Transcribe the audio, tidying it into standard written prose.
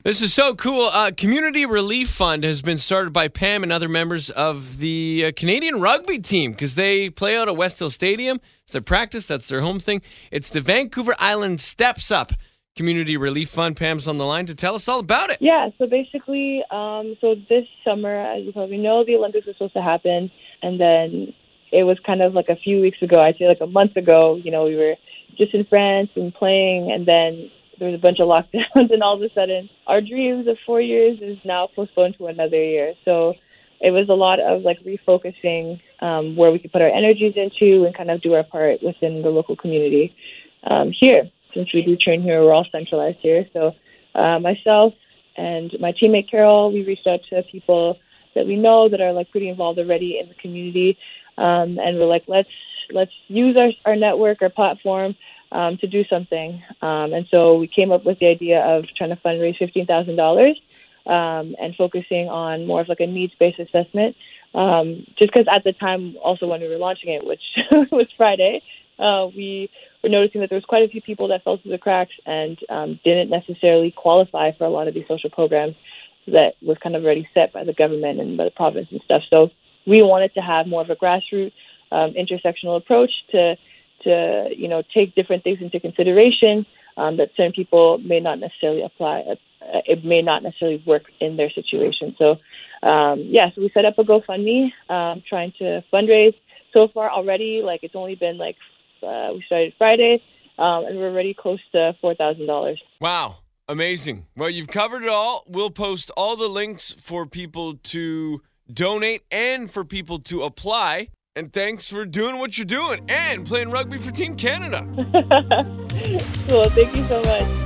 This is so cool. Community Relief Fund has been started by Pam and other members of the Canadian rugby team because they play out at Westhill Stadium. It's their practice. That's their home thing. It's the Vancouver Island Steps Up Community Relief Fund. Pam's on the line to tell us all about it. Yeah, so basically, so this summer, as you probably know, the Olympics were supposed to happen. And then it was kind of like a few weeks ago, I'd say like a month ago, we were just in France and playing, and then there was a bunch of lockdowns, and all of a sudden, our dreams of 4 years is now postponed to another year. So it was a lot of like refocusing where we could put our energies into and kind of do our part within the local community here. Since we do train here, we're all centralized here. So myself and my teammate Carol, we reached out to people that we know that are like pretty involved already in the community, and we're like, let's use our network, our platform, to do something. And so we came up with the idea of trying to fundraise $15,000 and focusing on more of like a needs-based assessment. Just because at the time, also when we were launching it, which was Friday, we were noticing that there was quite a few people that fell through the cracks and didn't necessarily qualify for a lot of these social programs that was kind of already set by the government and by the province and stuff. So we wanted to have more of a grassroots intersectional approach to take different things into consideration that certain people may not necessarily apply. It may not necessarily work in their situation. So, so we set up a GoFundMe trying to fundraise. So far already, it's only been we started Friday, and we're already close to $4,000. Wow. Amazing. Well, you've covered it all. We'll post all the links for people to donate and for people to apply. And thanks for doing what you're doing and playing rugby for Team Canada. Cool. Thank you so much.